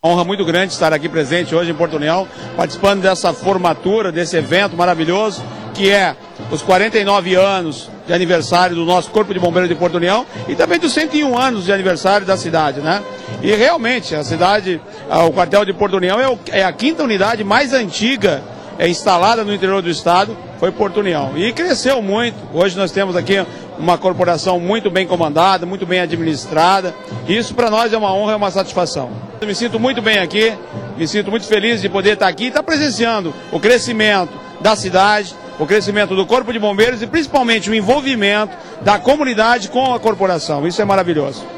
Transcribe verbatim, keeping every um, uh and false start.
Honra muito grande estar aqui presente hoje em Porto União, participando dessa formatura, desse evento maravilhoso, que é os quarenta e nove anos de aniversário do nosso Corpo de Bombeiros de Porto União e também dos cento e um anos de aniversário da cidade, né? E realmente, a cidade, o quartel de Porto União é, o, é a quinta unidade mais antiga é, instalada no interior do estado, foi Porto União. E cresceu muito. Hoje nós temos aqui uma corporação muito bem comandada, muito bem administrada. Isso para nós é uma honra e uma satisfação. Eu me sinto muito bem aqui, me sinto muito feliz de poder estar aqui e estar presenciando o crescimento da cidade, o crescimento do Corpo de Bombeiros e principalmente o envolvimento da comunidade com a corporação. Isso é maravilhoso.